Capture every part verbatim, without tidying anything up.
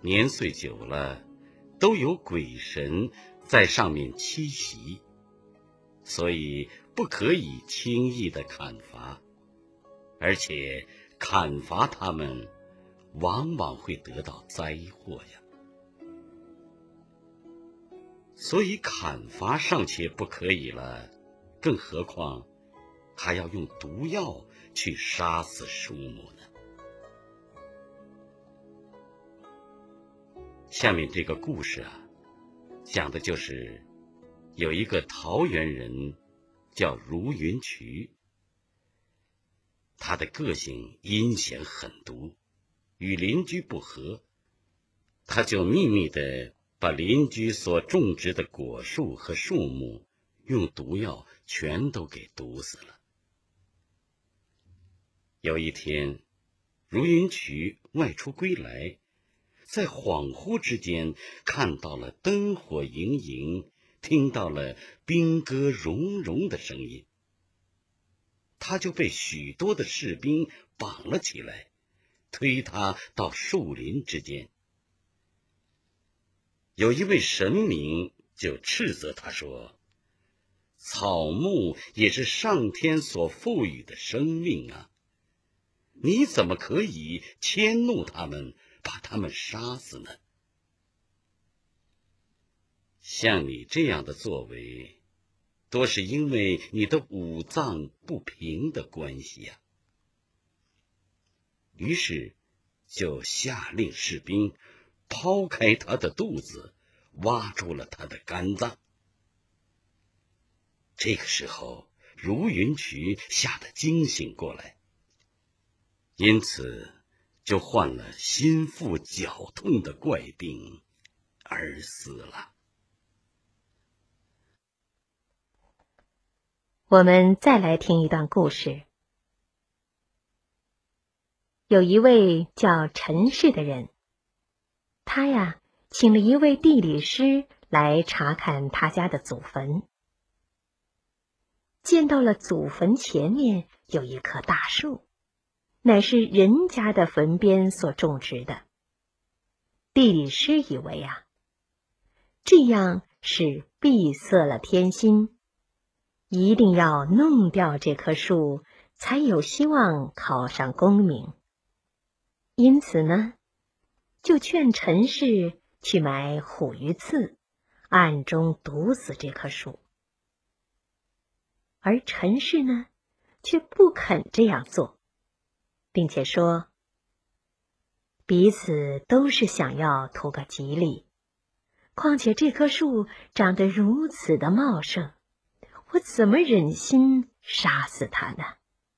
年岁久了，都有鬼神在上面栖息，所以不可以轻易的砍伐，而且砍伐它们往往会得到灾祸呀。所以砍伐尚且不可以了，更何况还要用毒药去杀死树木呢？下面这个故事啊，讲的就是有一个桃源人叫如云渠，他的个性阴险狠毒，与邻居不和，他就秘密地把邻居所种植的果树和树木用毒药全都给毒死了。有一天，如云渠外出归来，在恍惚之间看到了灯火盈盈，听到了兵歌融融的声音，他就被许多的士兵绑了起来，推他到树林之间。有一位神明就斥责他说，草木也是上天所赋予的生命啊，你怎么可以迁怒他们，把他们杀死呢？像你这样的作为，多是因为你的五脏不平的关系呀。于是就下令士兵抛开他的肚子，挖住了他的肝脏。这个时候，如云渠吓得惊醒过来，因此就患了心腹绞痛的怪病而死了。 我们再来听一段故事。有一位叫陈氏的人，他呀，请了一位地理师来查看他家的祖坟。见到了祖坟前面有一棵大树，乃是人家的坟边所种植的。地理师以为啊，这样是闭塞了天心，一定要弄掉这棵树，才有希望考上功名。因此呢，就劝陈氏去买虎鱼刺，暗中毒死这棵树。而陈氏呢，却不肯这样做，并且说，彼此都是想要图个吉利，况且这棵树长得如此的茂盛，我怎么忍心杀死它呢？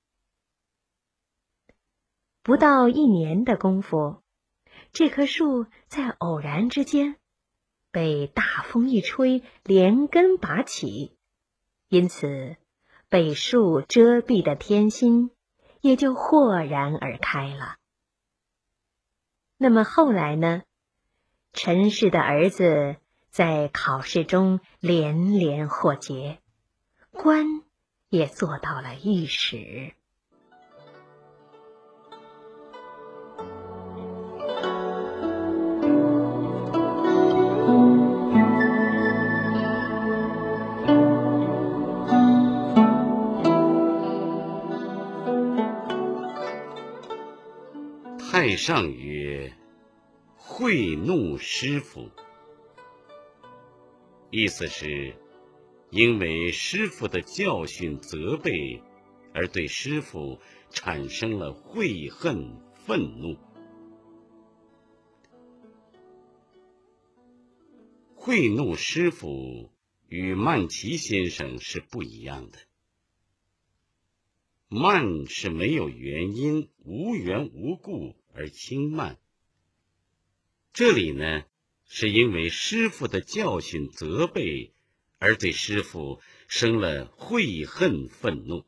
不到一年的功夫，这棵树在偶然之间被大风一吹，连根拔起，因此被树遮蔽的天心也就豁然而开了。那么后来呢？陈氏的儿子在考试中连连获捷，官也做到了御史。 太上曰：贿怒师傅。意思是，因为师傅的教训责备，而对师傅产生了悔恨愤怒。贿怒师傅与慢奇先生是不一样的。慢是没有原因，无缘无故而轻慢。这里呢，是因为师父的教训责备，而对师父生了悔恨愤怒。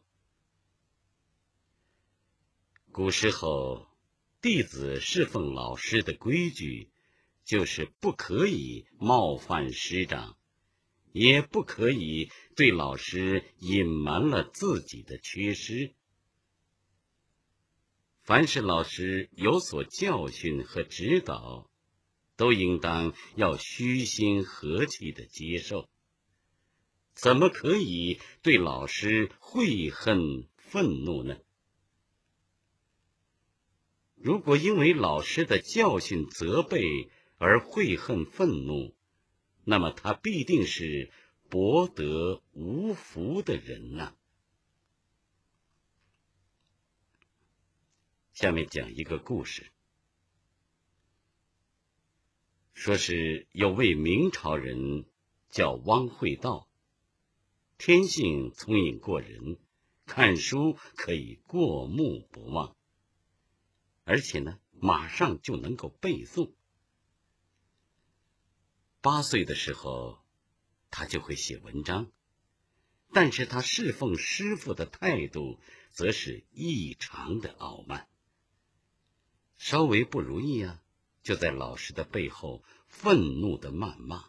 古时候，弟子侍奉老师的规矩，就是不可以冒犯师长，也不可以对老师隐瞒了自己的缺失。凡是老师有所教训和指导， 都应当要虚心和气地接受。怎么可以对老师悔恨愤怒呢？如果因为老师的教训责备而悔恨愤怒，那么他必定是博得无福的人呐、啊。下面讲一个故事，说是有位明朝人叫汪会道，天性聪颖过人，看书可以过目不忘，而且呢，马上就能够背诵。八岁的时候，他就会写文章，但是他侍奉师傅的态度则是异常的傲慢。稍微不如意啊，就在老师的背后愤怒地谩骂。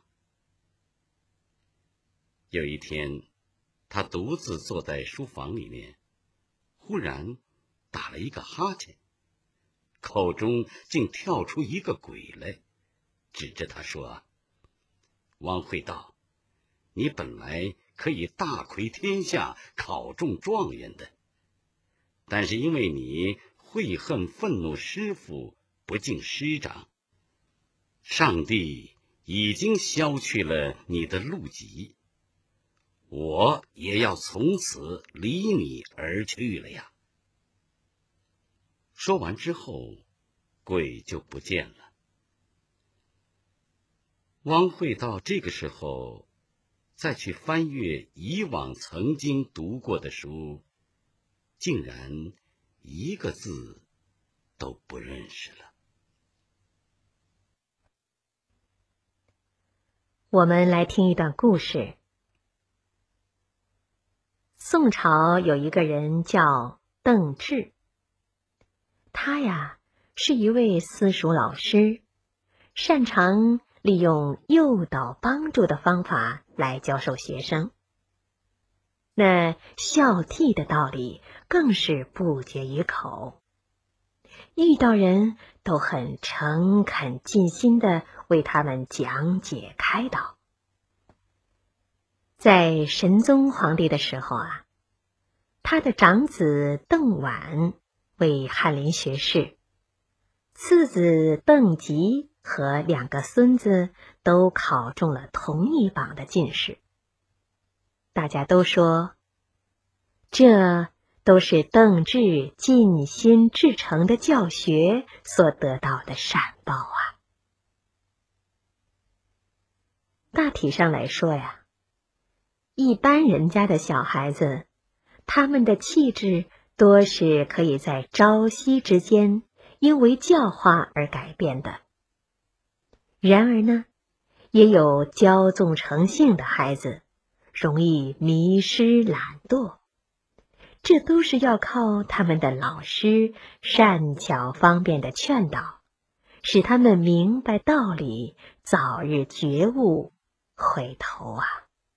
有一天，他独自坐在书房里面，忽然打了一个哈欠，口中竟跳出一个鬼来，指着他说：“汪会道，你本来可以大魁天下，考中状元的，但是因为你悔恨愤怒师父，不敬师长，上帝已经消去了你的路籍，我也要从此离你而去了呀。”说完之后，鬼就不见了。汪会道这个时候再去翻阅以往曾经读过的书，竟然一个字都不认识了。 我们来听一段故事。宋朝有一个人叫邓志，他呀是一位私塾老师，擅长利用诱导帮助的方法来教授学生。那孝悌的道理更是不绝于口，遇到人都很诚恳尽心地为他们讲解开导。在神宗皇帝的时候啊，他的长子邓婉为翰林学士，次子邓吉和两个孙子都考中了同一榜的进士。大家都说，这都是邓志尽心至诚的教学所得到的闪报啊。大体上来说呀，一般人家的小孩子，他们的气质多是可以在朝夕之间因为教化而改变的。然而呢，也有骄纵成性的孩子，容易迷失懒惰，这都是要靠他们的老师善巧方便的劝导，使他们明白道理，早日觉悟，回头啊。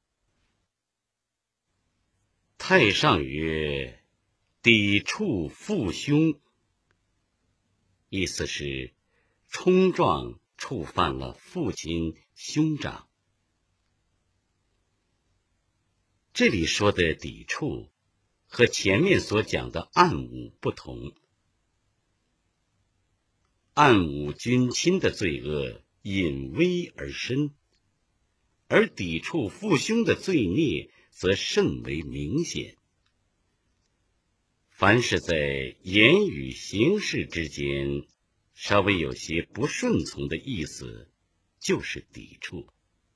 太上曰：“抵触父兄。”意思是冲撞触犯了父亲兄长。这里说的抵触和前面所讲的暗侮不同。暗侮君亲的罪恶隐微而深，而抵触父兄的罪孽则甚为明显。凡是在言语行事之间稍微有些不顺从的意思，就是抵触。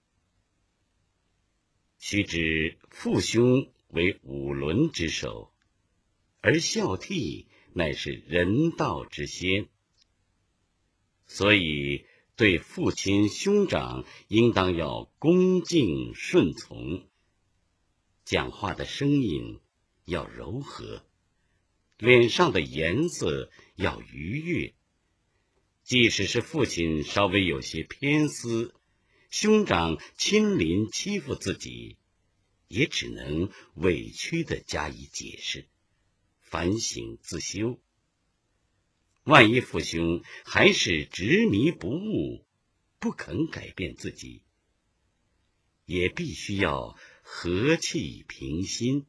须知父兄为五伦之首，而孝悌乃是人道之先，所以对父亲兄长应当要恭敬顺从，讲话的声音要柔和，脸上的颜色要愉悦。即使是父亲稍微有些偏私，兄长亲临欺负自己，也只能委屈地加以解释，反省自修。万一父兄还是执迷不悟， 不肯改变自己，也必须要和气平心。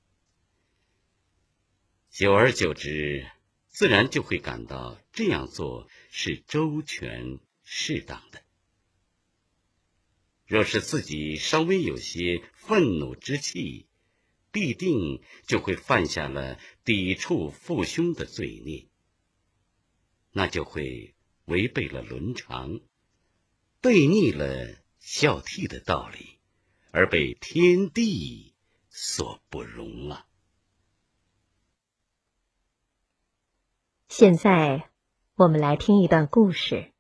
久而久之，自然就会感到这样做是周全适当的。若是自己稍微有些愤怒之气，必定就会犯下了抵触父兄的罪孽，那就会违背了伦常，背逆了孝悌的道理，而被天地所不容了。 现在我们来听一段故事。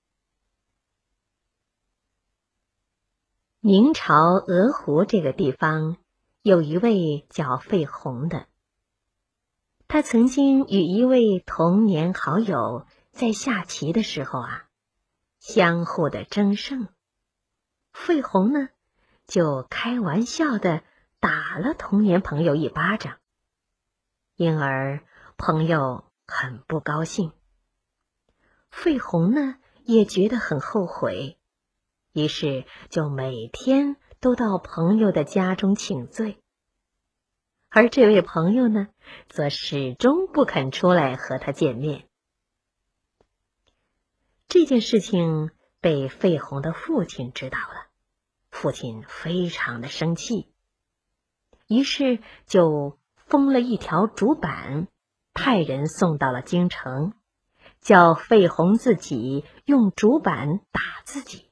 明朝鹅湖这个地方有一位叫费宏的，他曾经与一位童年好友在下棋的时候啊，相互的争胜。费宏呢，就开玩笑的打了童年朋友一巴掌，因而朋友很不高兴。费宏呢，也觉得很后悔，于是就每天都到朋友的家中请罪。而这位朋友呢，则始终不肯出来和他见面。这件事情被费宏的父亲知道了，父亲非常的生气，于是就封了一条竹板，派人送到了京城，叫费宏自己用竹板打自己。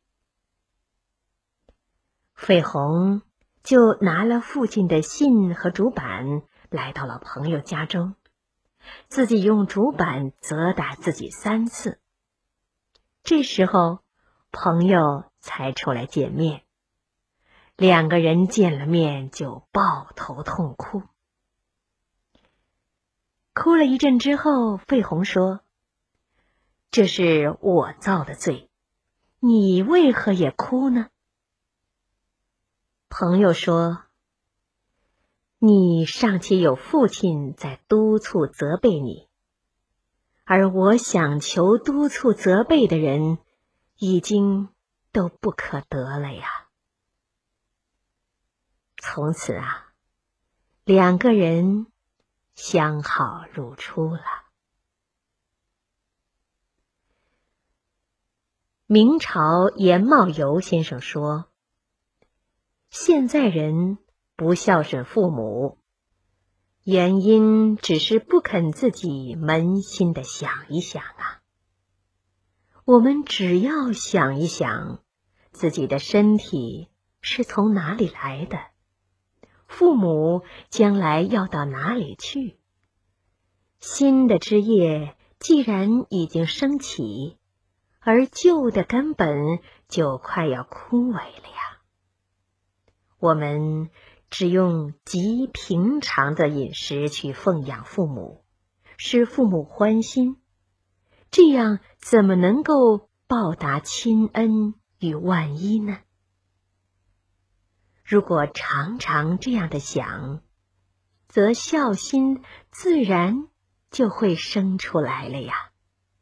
费宏就拿了父亲的信和竹板，来到了朋友家中，自己用竹板责打自己三次。这时候朋友才出来见面，两个人见了面就抱头痛哭。哭了一阵之后，费宏说：“这是我造的罪，你为何也哭呢？”朋友说：“你尚且有父亲在督促责备你，而我想求督促责备的人已经都不可得了呀。”从此啊，两个人相好如初了。明朝严茂游先生说，现在人不孝顺父母，原因只是不肯自己扪心的想一想啊。我们只要想一想，自己的身体是从哪里来的，父母将来要到哪里去，新的枝叶既然已经升起，而旧的根本就快要枯萎了呀。我们只用极平常的饮食去奉养父母，使父母欢心，这样怎么能够报答亲恩与万一呢？如果常常这样的想，则孝心自然就会生出来了呀。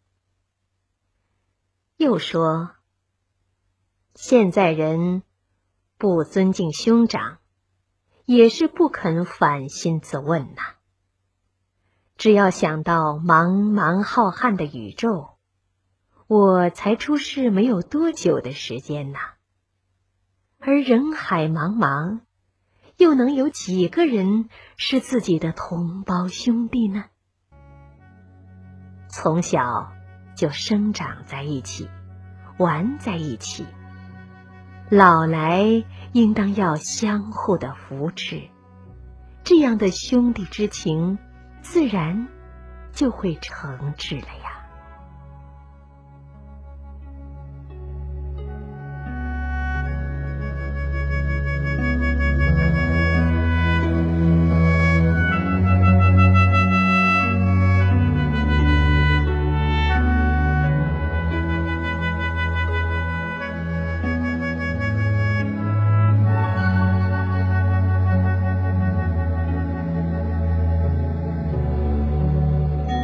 又说，现在人不尊敬兄长，也是不肯反心自问呐、啊。只要想到茫茫浩瀚的宇宙，我才出世没有多久的时间呐、啊，而人海茫茫，又能有几个人是自己的同胞兄弟呢？从小就生长在一起，玩在一起，老来应当要相互的扶持，这样的兄弟之情自然就会诚挚了呀。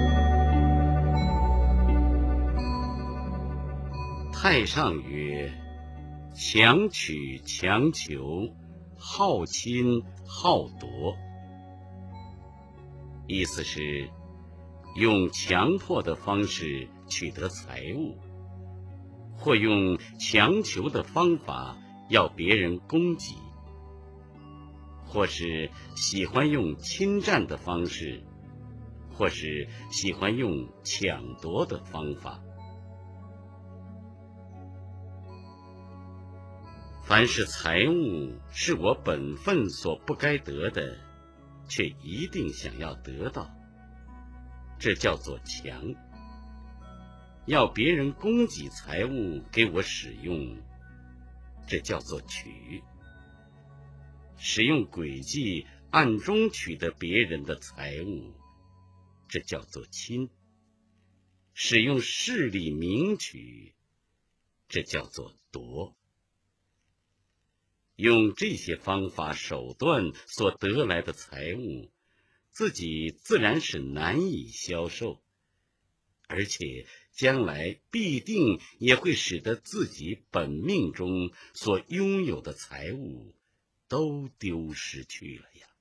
太上曰： 强取强求，好侵好夺。意思是用强迫的方式取得财物，或用强求的方法要别人供给，或是喜欢用侵占的方式，或是喜欢用抢夺的方法。凡是财物是我本分所不该得的，却一定想要得到，这叫做强。要别人供给财物给我使用，这叫做取。使用诡计暗中取得别人的财物，这叫做侵。使用势力明取，这叫做夺。用这些方法手段所得来的财物，自己自然是难以销售，而且将来必定也会使得自己本命中所拥有的财物都丢失去了呀。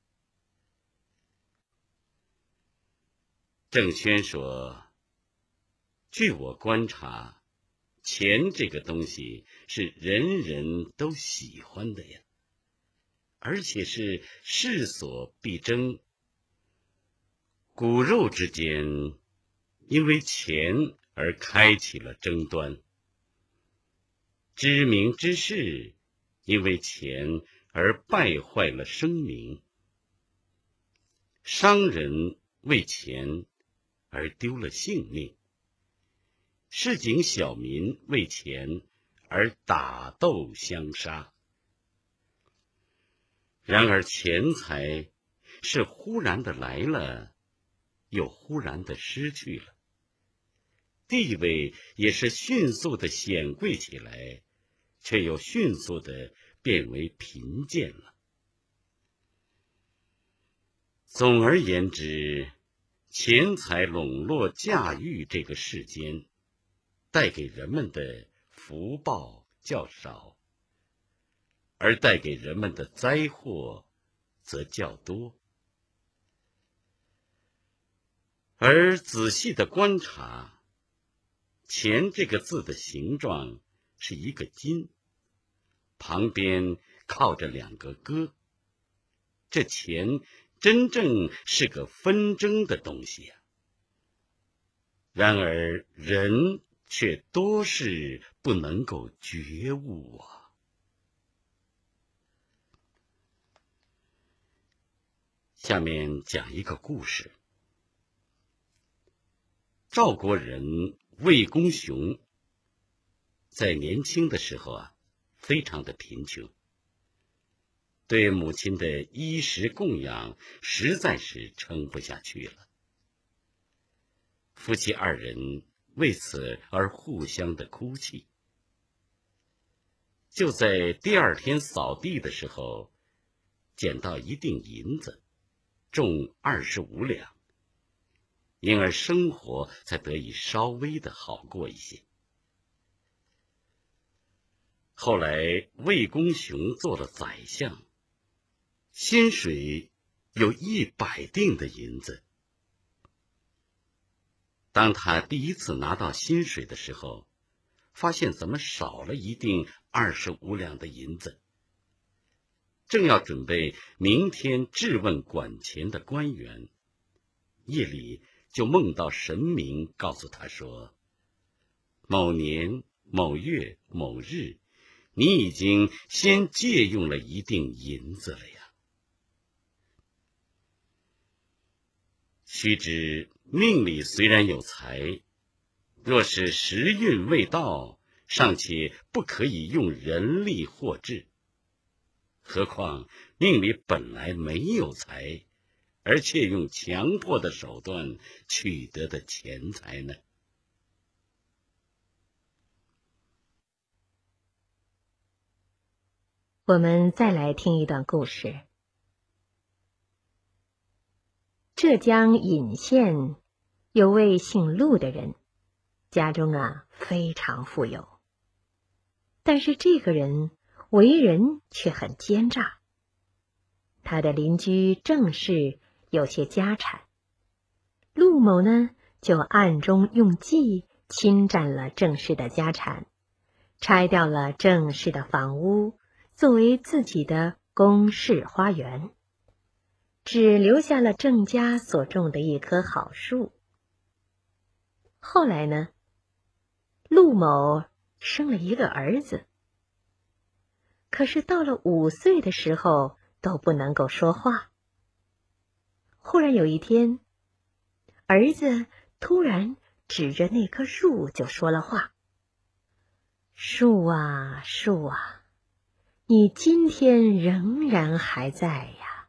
郑轩说，据我观察，钱这个东西是人人都喜欢的呀，而且是势所必争。骨肉之间因为钱而开启了争端，知名之士因为钱而败坏了声名，商人为钱而丢了性命，市井小民为钱而打斗相杀。然而钱财是忽然的来了，又忽然的失去了，地位也是迅速的显贵起来，却又迅速的变为贫贱了。总而言之，钱财笼络驾驭这个世间，带给人们的福报较少，而带给人们的灾祸则较多。而仔细的观察，钱这个字的形状是一个金，旁边靠着两个戈，这钱真正是个纷争的东西呀。然而人却多是不能够觉悟啊。下面讲一个故事。赵国人魏公雄在年轻的时候啊，非常的贫穷，对母亲的衣食供养实在是撑不下去了。夫妻二人为此而互相的哭泣。就在第二天扫地的时候，捡到一锭银子，重二十五两，因而生活才得以稍微的好过一些。后来魏公雄做了宰相，薪水有一百锭的银子。当他第一次拿到薪水的时候，发现怎么少了一锭二十五两的银子，正要准备明天质问管钱的官员，夜里就梦到神明告诉他说，某年某月某日，你已经先借用了一锭银子了呀。须知命里虽然有财，若是时运未到，尚且不可以用人力获致，何况命里本来没有财，而且用强迫的手段取得的钱财呢？ 我们再来听一段故事。浙江鄞县有位姓陆的人，家中啊非常富有。 但是这个人为人却很奸诈。他的邻居郑氏有些家产，陆某呢就暗中用计侵占了郑氏的家产，拆掉了郑氏的房屋，作为自己的宫室花园，只留下了郑家所种的一棵好树。后来呢，陆某生了一个儿子，可是到了五岁的时候都不能够说话。忽然有一天，儿子突然指着那棵树就说了话：树啊树啊，你今天仍然还在呀。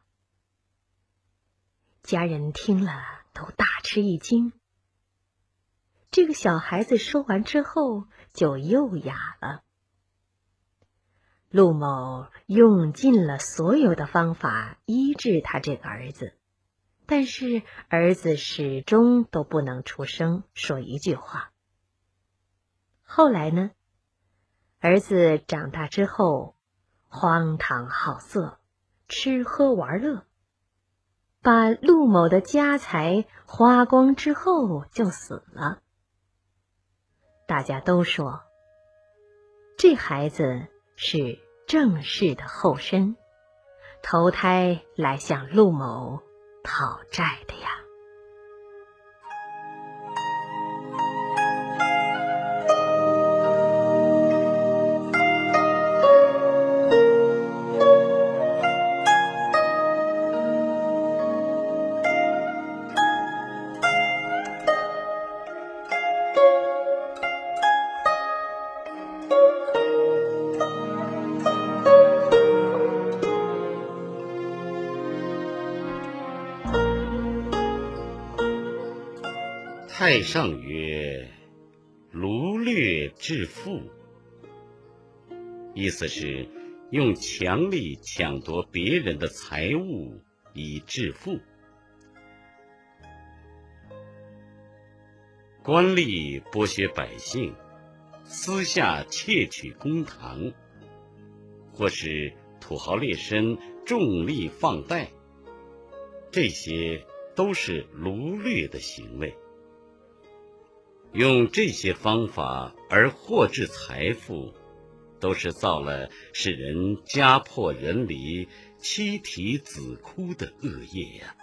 家人听了都大吃一惊。这个小孩子说完之后就又哑了。陆某用尽了所有的方法医治他这个儿子，但是儿子始终都不能出声说一句话。后来呢，儿子长大之后荒唐好色，吃喝玩乐，把陆某的家财花光之后就死了。大家都说这孩子是郑氏的后身，投胎来向陆某讨债的呀。 太上曰：掳掠致富，意思是用强力抢夺别人的财物以致富。官吏剥削百姓，私下窃取公堂，或是土豪劣绅重利放贷，这些都是掳掠的行为。用这些方法而获致财富，都是造了使人家破人离、妻啼子哭的恶业呀。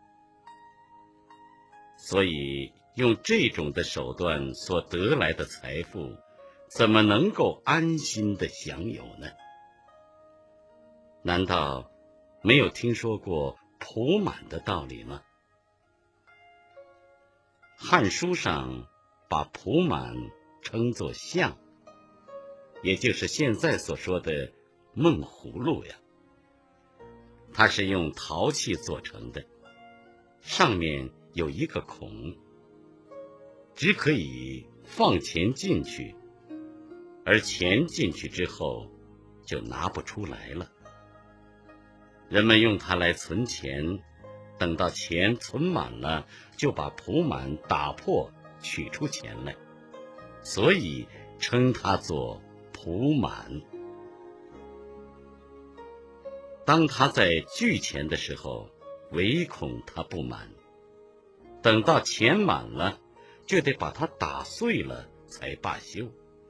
所以用这种的手段所得来的财富，怎么能够安心的享有呢？难道没有听说过朴满的道理吗？汉书上把朴满称作象，也就是现在所说的梦葫芦呀。它是用陶器做成的，上面有一个孔，只可以放钱进去，而钱进去之后就拿不出来了。人们用它来存钱，等到钱存满了，就把朴满打破，取出钱来，所以称它做朴满。当他在聚钱的时候，唯恐他不满，等到钱满了，就得把它打碎了才罢休。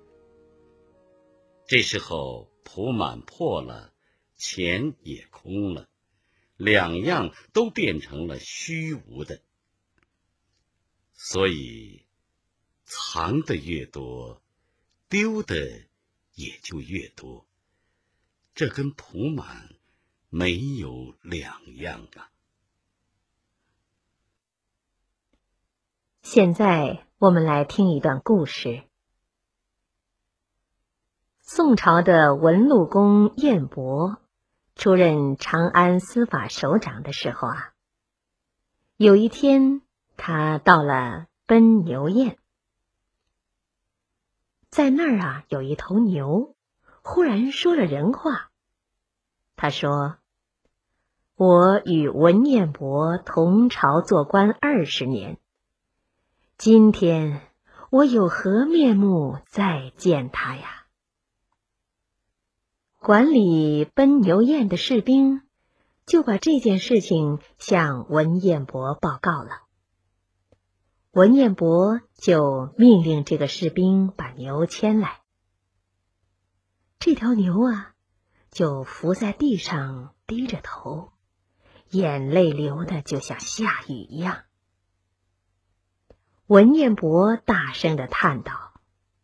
这时候朴满破了，钱也空了，两样都变成了虚无的。所以藏的越多，丢的也就越多，这跟朴满没有两样啊。 现在我们来听一段故事。宋朝的文禄公彦博出任长安司法首长的时候啊，有一天他到了奔牛宴，在那儿啊有一头牛忽然说了人话。他说：我与文彦博同朝做官二十年，今天我有何面目再见他呀？ 管理奔牛宴的士兵就把这件事情向文彦博报告了。文彦博就命令这个士兵把牛牵来。这条牛啊，就伏在地上低着头，眼泪流的就像下雨一样。文彦博大声地叹道：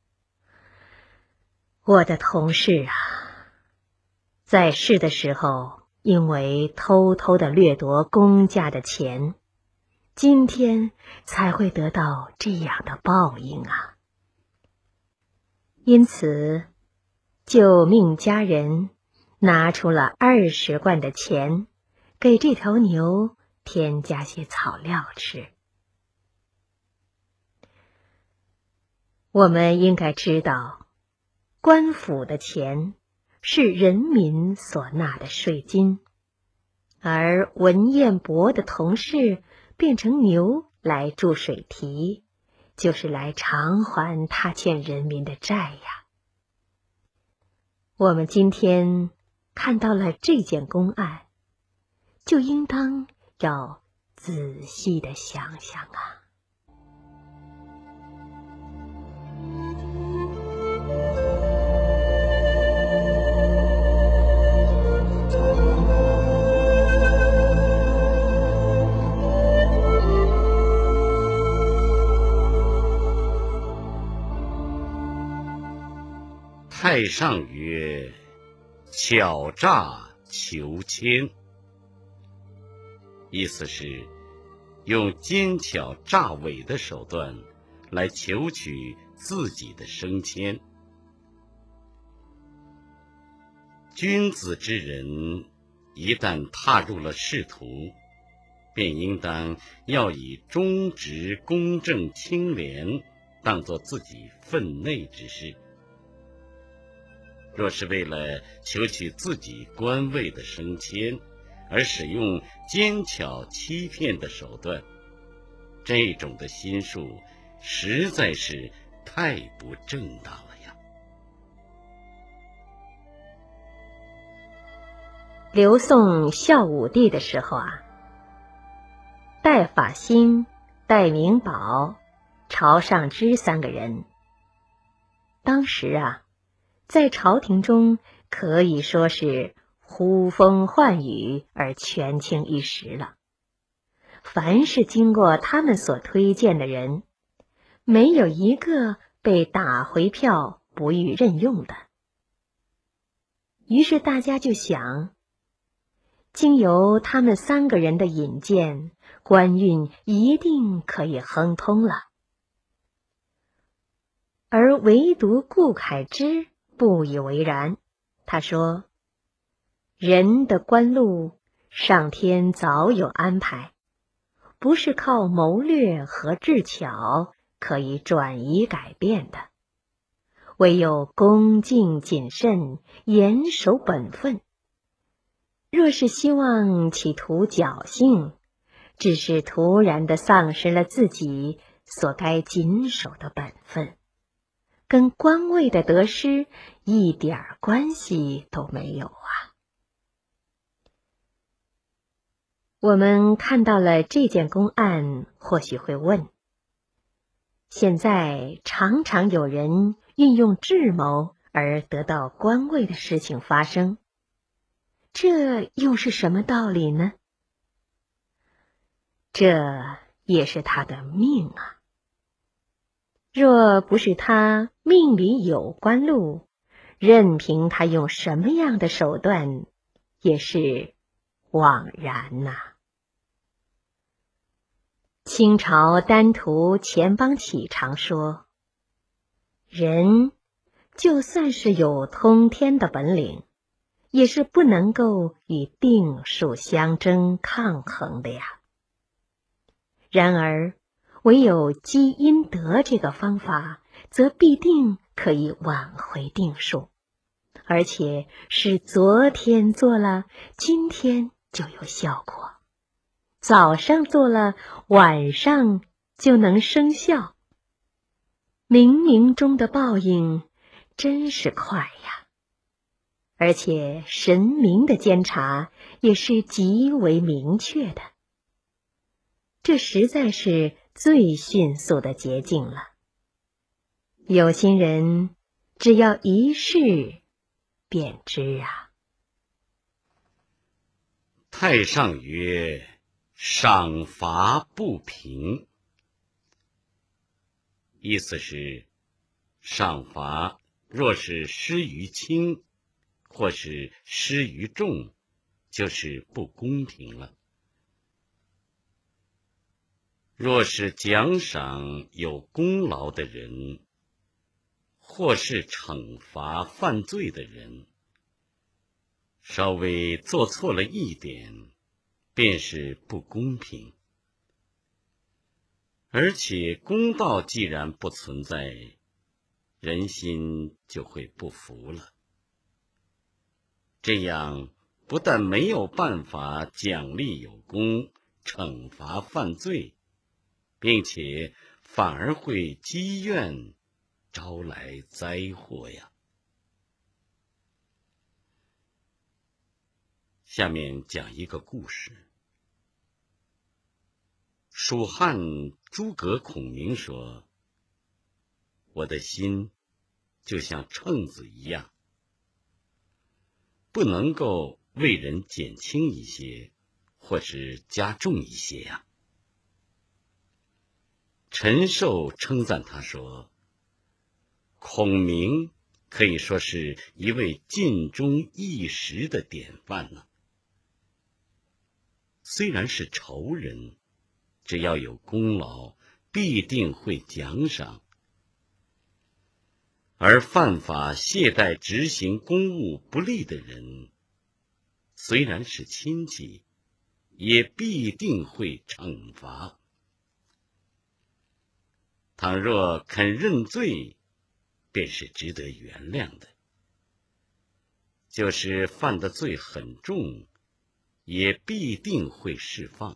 我的同事啊，在世的时候因为偷偷地掠夺公家的钱，今天才会得到这样的报应啊！因此，就命家人拿出了二十贯的钱，给这条牛添加些草料吃。我们应该知道，官府的钱是人民所纳的税金，而文彦博的同事变成牛来筑水堤，就是来偿还他欠人民的债呀。我们今天看到了这件公案，就应当要仔细地想想啊。 太上曰：巧诈求签。意思是用奸巧诈伪的手段来求取自己的升迁。君子之人一旦踏入了仕途，便应当要以忠直公正清廉当作自己分内之事。若是为了求取自己官位的升迁而使用奸巧欺骗的手段，这种的心术实在是太不正当了呀。 刘宋孝武帝的时候啊，戴法兴、戴明宝、晁上之三个人，当时啊，在朝廷中可以说是呼风唤雨而权倾一时了。凡是经过他们所推荐的人，没有一个被打回票不予任用的。于是大家就想，经由他们三个人的引荐，官运一定可以亨通了。而唯独顾恺之不以为然，他说：人的官路，上天早有安排，不是靠谋略和智巧可以转移改变的，唯有恭敬谨慎，严守本分。若是希望企图侥幸，只是突然地丧失了自己所该谨守的本分，跟官位的得失一点关系都没有啊。我们看到了这件公案，或许会问，现在常常有人运用智谋而得到官位的事情发生，这又是什么道理呢？这也是他的命啊。若不是他命里有官路，任凭他用什么样的手段，也是枉然呐、啊。清朝丹徒钱邦启常说，人就算是有通天的本领，也是不能够与定数相争抗衡的呀。然而唯有积阴德这个方法，则必定可以挽回定数，而且是昨天做了，今天就有效果，早上做了，晚上就能生效。冥冥中的报应真是快呀！ 而且神明的监察也是极为明确的。这实在是最迅速的捷径了。有心人只要一试便知啊。 太上曰：赏罚不平。意思是，赏罚若是施于轻，或是施于重，就是不公平了。若是奖赏有功劳的人，或是惩罚犯罪的人，稍微做错了一点，便是不公平。而且公道既然不存在，人心就会不服了。这样不但没有办法奖励有功，惩罚犯罪，并且反而会积怨，招来灾祸呀。下面讲一个故事。蜀汉诸葛孔明说，我的心就像秤子一样，不能够为人减轻一些，或是加重一些呀。陈寿称赞他说，孔明可以说是一位尽忠义实的典范呢。虽然是仇人，只要有功劳，必定会奖赏。而犯法懈怠执行公务不力的人，虽然是亲戚，也必定会惩罚。倘若肯认罪，便是值得原谅的。就是犯的罪很重，也必定会释放。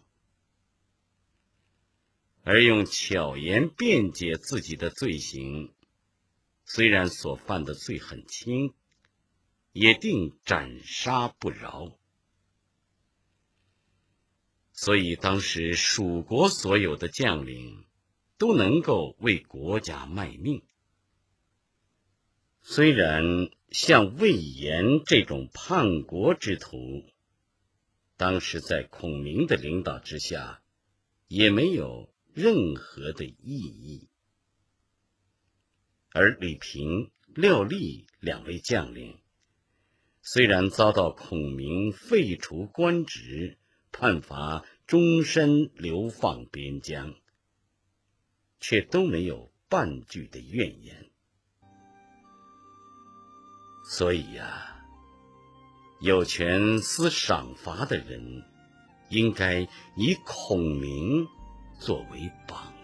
而用巧言辩解自己的罪行，虽然所犯的罪很轻，也定斩杀不饶。所以当时蜀国所有的将领都能够为国家卖命。虽然像魏延这种叛国之徒，当时在孔明的领导之下，也没有任何的意义。而李平、廖立两位将领，虽然遭到孔明废除官职，判罚终身流放边疆，却都没有半句的怨言。所以呀、啊，有权施赏罚的人，应该以孔明作为榜